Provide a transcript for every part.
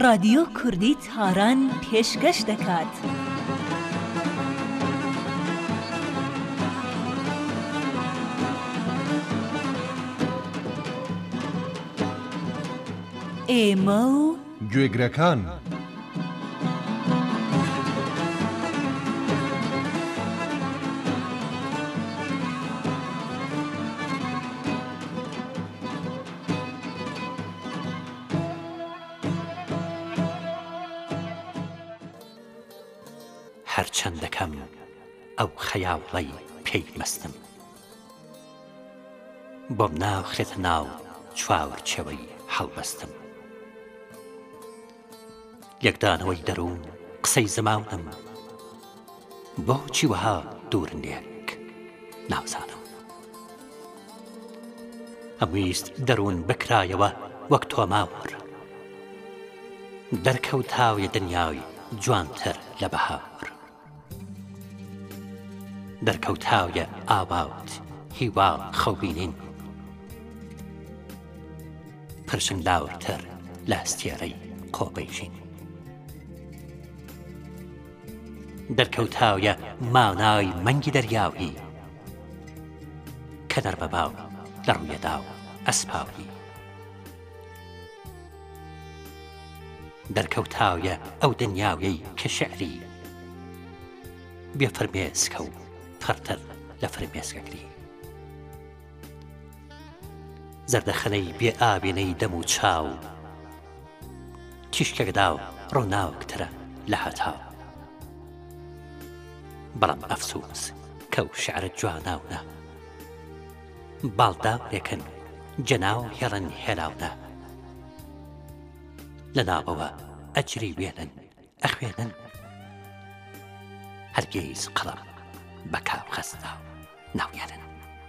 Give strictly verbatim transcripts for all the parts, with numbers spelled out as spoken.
رادیۆ کوردی تاران پێشکەش دەکات. ئێمە و گوێگرەکان هەرچەندەکەم ئەو خەیاڵەی پێیمەستم بۆم ناوخرێتە ناو چاوەڕچێوەی هەڵبەستم. یەکدانەوەی دەروون قسەی زەماوم بۆچی وەها دوورن لێک نازانم. ئەمویست دەروون بکرایەوە وەک تۆماوەڕ، دەرکەوتاویە دنیای جوانتر لە بەهار، دەرکەوتاویە ئاوات هیوا خەوبینین، پرشنگلاورتر لە هەستێرەی قۆبەیژین، دەرکەوتاویە مانای مەنگی دەریاوی کە دەربەباو لە ڕوویەدا و ئەسپاوی، دەرکەوتاویە ئەو دنیاویەی کە شعری بێ فەرمێسکە و فەرتر لە فەرمێسکەکری، زەردەخەنەی بێ ئاوێنەی دەم و چاو تیشکەکەدا و ڕۆناوکترە لە هەتاو، بەڵام ئەفسوس کە و شعرە جواناونە باڵداورێکن جەناو هێڵن هێلاونە، لە ناوەوە ئەجری وێنن ئەخوێنن، هەرگیز قەڵەم بە کاو خەستا ناوێنن.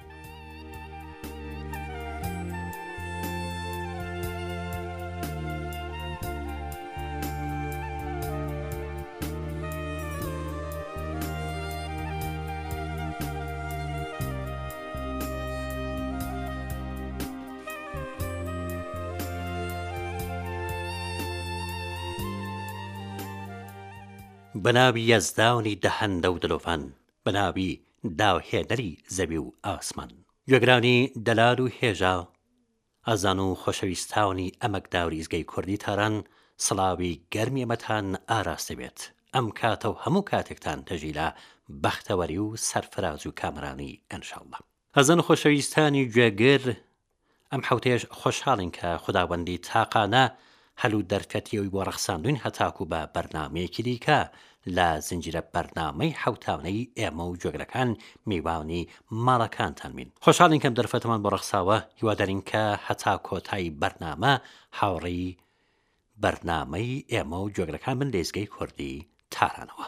بەناوی یەزداونی دەهەندە و دلۆڤان، بەناوی داوهێنەری زەوی و ئاسمان، گوێگرانی دەلال و هێژا، ئازان و خۆشەویستانی ئەمەک داوریزگەی کوردی تاران، سڵاوی گەرمی ئەمەتان ئاراستە بێت. ئەم کاتە و هەموو کاتێکتان تەژیلە بەختەوەری و سەرفراز و کامرانی ئەنشاءڵڵا. ئازان و خۆشەویستانی گوێگر، ئەم حوتێش خۆشحاڵین کە خوداوەندی تاقانە هەلوو دەرفەتیەوەی بۆ ڕەخساندوین هەتاکو بە بەرنامەیەکی دیکە لە زنجیرە بەرنامەی حوتاونەی ئێمە و گوێگرەکان میوانی ماڵەکانتان بین. خۆشحاڵین کەم دەرفەتمان بۆ ڕەخساوە، هیوادارین کە هەتا کۆتایی بەرنامە هاوڕێی بەرنامەی ئێمە و گوێگرەکان بن لێزگەی کوردی تارانەوە.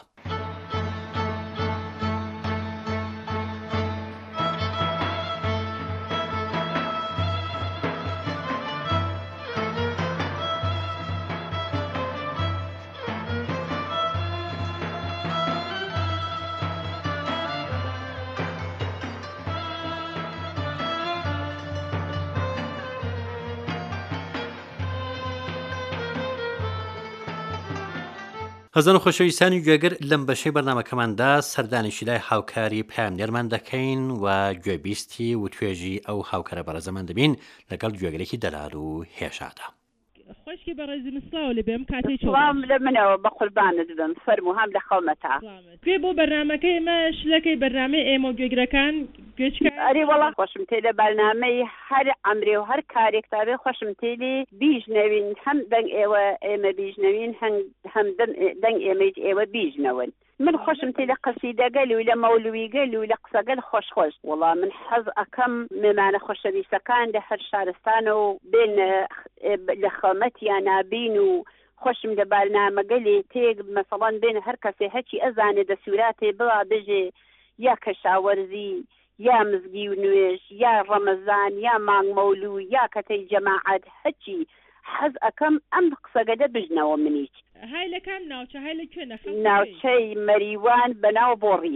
هەزان و خۆشەویستانی گوێگر، لەم بەشەی بەرنامەکەماندا سەردانیشی لای هاوکاری پامنێرمان دەکەین و گوێبیستی و توێژی ئەو هاوکارە بەڕێزەمان دەبین لەگەڵ گوێگرێکی دەلال و هێژادا. خۆشکی بەڕێزی مسڵاو لە بێم کاتێک سڵام لە منەوە بە قوربانت بم، فەرموو هەم لە خەڵمەتا. گوێ بۆ بەرنامەکەی ئێمە شلەکەی بەرنامەی ئێمە و گوێگرەکان گوێچکە ئەری وەڵا خۆشم تێ لە بەرنامەی هەر ئەمرێ و هەر کارێک تابێ خۆشم تێلی بیژنەوین، هەم دەنگ ئێوە ئێمە بیژنەوین، هەم دەنگ ئێمەیت ئێوە بیژنەوەن. من خۆشم تێ لە قەسیدەگەل و لە مەولویگەل و لە قسەگەل خۆش خۆش. وەڵا من حەز ئەکەم مێمانە خۆشەویستەکان لە هەر شارستانە و بێن لە خەمەت یا نابین و خۆشم لە بەرنامەگەلێ تێک مەسەڵەن بێن هەر کەسێ هەچی ئەزانێ دەسووراتێ بڵا بژێ یا کەشاوەرزی یا مزگی و نوێژ یا ڕەمەزان یا مانگ مەولو یا کەتەی جەماعەت هەچی حەز ئەکەم ئەم قسەگەدە بژنەوە منیچ. های لەکان ناوچە های لەکوێ نەخەم؟ ناوچەی مەریوان بەناو بۆڕیەر.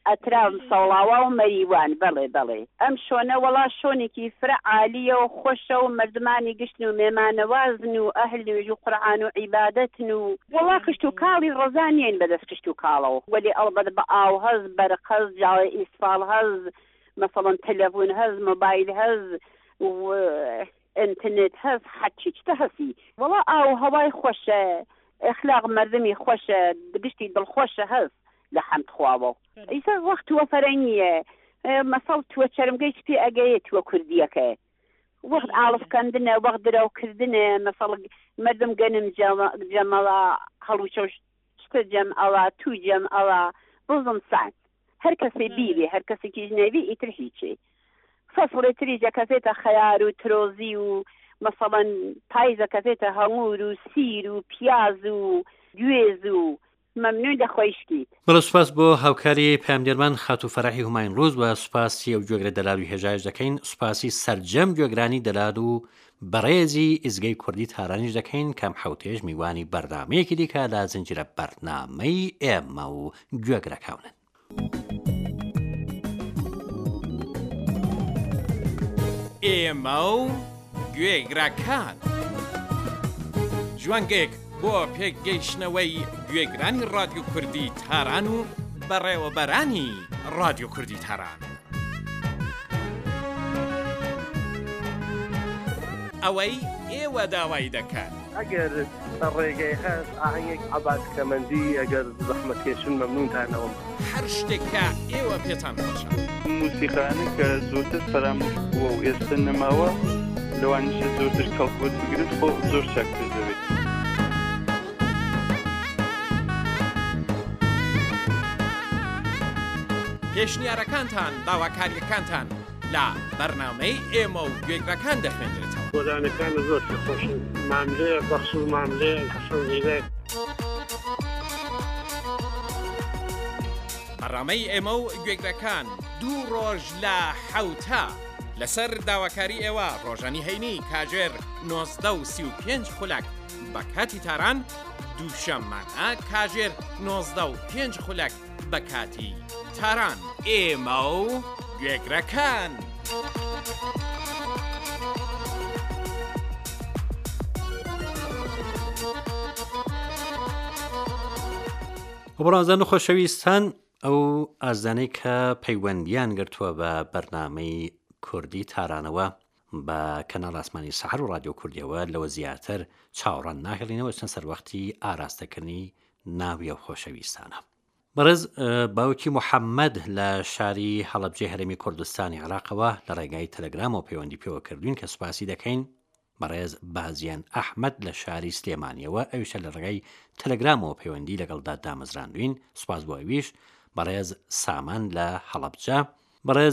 ئەترام سەڵاوە و مەریوان بەڵێ بەڵێ ئەم شۆنە وەڵا شۆنێکی فرە عالیە و خۆشە و مردمانی گشتن و مێمانەوازن و ئەهل نوێژ و قورعان و عیبادەتن و وەڵا کشت و کاڵی ڕەزانیان بەدەست کشت و کاڵەوە وەلی ئەڵبەت بە ئاو هەز بەرق هەز جاڵی ئیسفال هەز مەسەڵەن تەلەفۆن هەز مۆبایل هەز و ئینترنێت هەز حەچی چتە هەسی وەڵا ئاو هەوای خۆشە ئەخلاق مردمی خۆشە گشتی دڵخۆشە هەز لە حەمد خواوە ئیسا وەخت وە فەرەنیە مەسەڵ تووە چەرمگەی پێ ئەگەیە تووە کوردیەکە وەخت ئاڵفکەندنە وەخت درەوکردنە مەسەڵ مردم گەنم جەمەڵا هەڵوچە شتە جەم ئەڵا تو جەم ئەڵا بزم سعد هەر کەسێ بیبێ هەر کەسێکی ژنەوی ئیتر هیچێ فەسڵێ تریجە کەسێتە خەیار و ترۆزی و مەسەڵەن پایزە کەسێتە هەمور و سیر و پیاز و گوێز و مەمنون دەخۆیشتیت بەڵە سوپاس بۆ هاوکاری پامدێرمان خات و فەراحی هوماین ڕۆز و سوپاسی ئەو گوێگرە دەلال و هێژایش دەکەین سوپاسی سەرجەم گوێگرانی دەلال و بەڕێزی ئیزگەی کوردی تارانیش دەکەین کەم حوتێژ میوانی بەردامەیەکی دیکە لە زنجیرە بەرنامەی ئێمە و گوێگرەکەونن ئێمە و گوێگرەکان جوانگێک بۆ پێکگەیشتنەوەی گوێگرانی ڕادیۆ کوردی تاران و بەڕێوەبەرانی ڕادیۆ کوردی تاران ئەوەی ئێوە داوای دەکەن ئەگەر ڕێگەی هەست ئاهەنگێک عەباس کەمەندی ئەگەر زەحمەتکێشن مەمنونتانەوە هەر شتێکە ئێوە پێتان خۆشە موسیقانی کە زۆرتر فەرامۆش بووە و ئێستا نەماوە لەوانیشە زۆرتر کەڵکوت بگرێت خۆ زۆر چاکتر دەبێت پێشنیارەکانتان داواکاریەکانتان لە بەرنامەی ئێمە و گوێگرەکان دەخوێنرێتەوە گۆرانەکان زۆر خۆشن ماملێ بەخش و ماملێ حەسەن زیرەک بەرنامەی ئێمە و گوێگرەکان دوو ڕۆژ لە حەوتا لەسەر داواکاری ئێوە ڕۆژانی هەینی کاژێر نۆزدە و سی و پێنج خولەک بە کاتی تاران دووشەممانە کاژێر نۆزدە و پێنج خولەک بە کاتی تاران ئێمە و گوێگرەکان بەڕازان و خۆشەویستان ئەو ئازانەی کە پەیوەندیان گرتووە بە بەرنامەی کوردی تارانەوە بە کەناڵ ئاسمانی سەحر و ڕادیۆ کوردیەوە لەوە زیاتر چاوەڕان ناهێڵینەوە چەند سەروەختی ئاراستەکردنی ناوی ئەو خۆشەویستانە بەڕێز باوکی محەممەد لە شاری هەڵەبجێ هەرێمی کوردستانی عێراقەوە لە ڕێگای تەلەگرامەوە پەیوەندی پێوە کردوین کە سوپاسی دەکەین بەڕێز بازیان ئەحمەد لە شاری سلێمانیەوە ئەویشە لە ڕێگای تەلەگرامەوە پەیوەندی لەگەڵدا دامەزراندوین سوپاس بۆ ئەویش بەڕێز سامان لە هەڵەبجە بەڕێز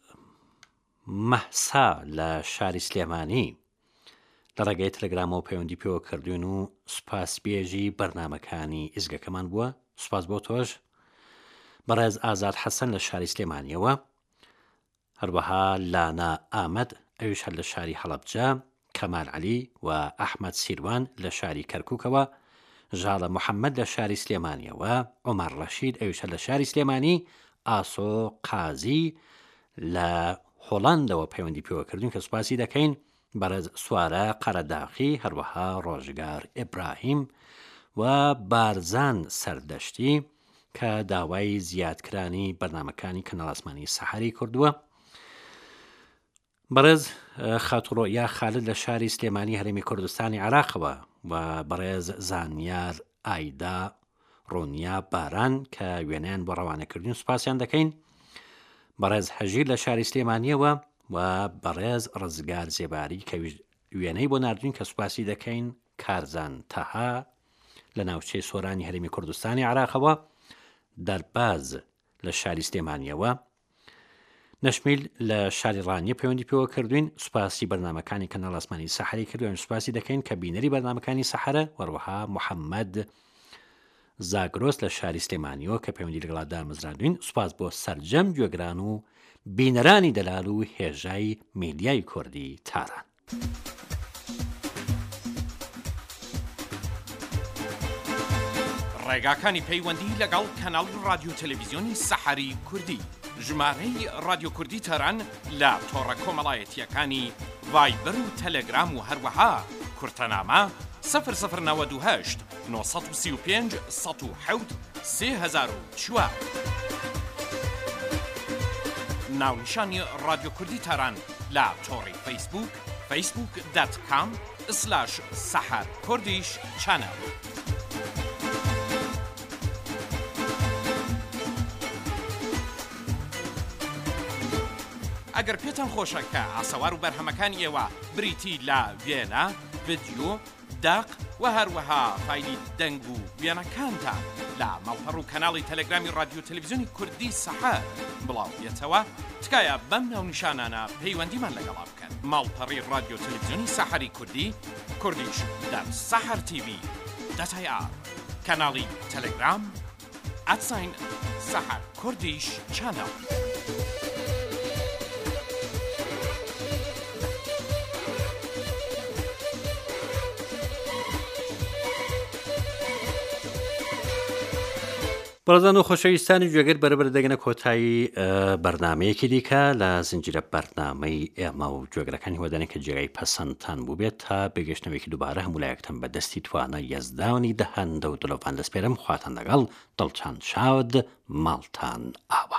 مەحسا لە شاری سلێمانی لە ڕێگای تەلەگرامەوە پەیوەندی پێوە کردوین و سوپاس بێژی بەرنامەکانی ئیزگەکەمان بووە سوپاس بۆ تۆش بەڕێز ئازاد حەسەن لە شاری سلێمانیەوە هەروەها لانا ئامەد ئەویش هەر لە شاری هەڵەبجە کەمال عەلی و ئەحمەد سیروان لە شاری کەرکووکەوە ژاڵە محەممەد لە شاری سلێمانیەوە عومەر ڕەشید ئەویش هەر لە شاری سلێمانی ئاسۆ قازی لە هۆڵاندەوە پەیوەندی پێوە کردوین کە سوپاسی دەکەین بەڕێز سوارە قەرەداخی هەروەها ڕۆژگار ئیبراهیم و بارزان سەردەشتی کە داوای زیادکرانی بەرنامەکانی کەناڵ ئاسمانی سەحەری کردووە بەڕێز خاتوڕۆ یا خالد لە شاری سلێمانی هەرێمی کوردستانی عێراقەوە و بەڕێز زانیار ئایدا ڕۆنیا باران کە وێنەیان بۆ ڕەوانەکردین سوپاسیان دەکەین بەڕێز هەژیر لە شاری سلێمانیەوە و بەڕێز ڕزگار زێباری کە وێنەی بۆ ناردوین کە سوپاسی دەکەین کارزان تەها لە ناوچەی سۆرانی هەرێمی کوردستانی عێراقەوە دەرباز لە شاری سلێمانیەوە نەشمیل لە شاری ڕانیە پەیوەندی پێوە کردوین سوپاسی بەرنامەکانی کەناڵ ئاسمانی سەحەری کردوین سوپاسی دەکەین کە بینەری بەرنامەکانی سەحەرە وەروەها محەممەد زاگرۆس لە شاری سلێمانیەوە کە پەیوەندی لەگەڵا دامەزراندوین سوپاس بۆ سەرجەم گوێگران و بینەرانی دەلال و هێژای میدیای کوردی تاران ڕێگاکانی پەیوەندی لەگەڵ کەناڵ رادیۆ تەلەڤیزیۆنی سەحەری کوردی ژمارەی رادیۆ کوردی تەران لە تۆڕە کۆمەڵایەتیەکانی ڤایبەر و تەلەگرام و هەروەها کورتەنامە سەفر سەفر نەوەد و هەشت نۆ سەد و سی و پێنج سەد و حەوت سێ هەزار و چوار. ناونیشانی رادیۆ کوردی تەران لە تۆڕی فەیسبوک فەیسبوک دات کام سلاش سەحەر کوردیش چەنەڵ. ئەگەر پێتان خۆشە کە ئاسەوار و بەرهەمەکانی ئێوە بریتی لە وێنە، ڤیدیۆ، داق و هەروەها فایلی دەنگ و وێنەکانتان لە ماڵپەڕ و کەناڵی تەلەگرامی رادیۆ تەلەڤیزیۆنی کوردی سەحەر بڵاوبێتەوە، تکایە بەم ناونیشانانە پەیوەندیمان لەگەڵا بکەن. ماڵپەڕی رادیۆ تەلەڤیزیۆنی سەحەری کوردی کوردیش دات سەحەر تیڤی دات ئای ئار، کەناڵی تەلەگرام ئەتساین سەحەر کوردیش چەنەڵ. بەڕێزان و خۆشەویستانی گوێگەر بەرەبەر دەگەنە کۆتایی بەرنمەیەکی دیکە لە زنجیرە بەرنامەی ئێمە و گوێگرەکانی هۆدانێک کە جێگای پەسەندتان بوو بێت تا بێگەشتنەوەیکی دووبارە هەمولایەکتان بەدەستی توانە یەزداوی دەهەندە و دڵۆڤان دەسپێرم خواتان لەگەڵ دڵچان شاد ماڵتان ئاوە.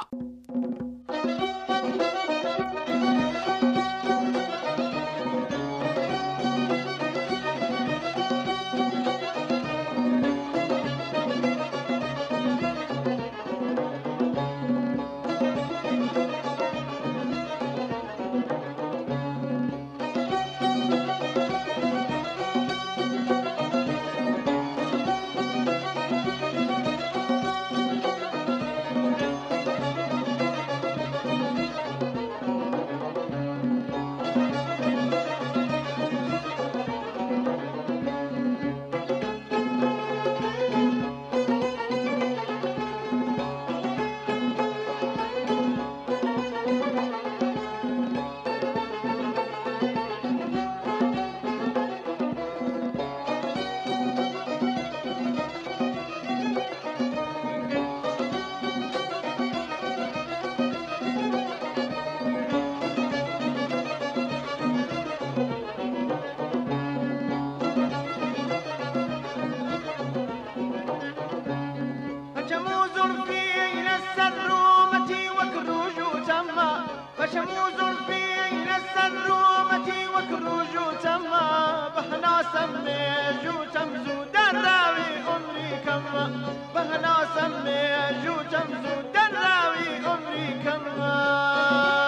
بهنا سمي جوجم زود الراوي عمري كمان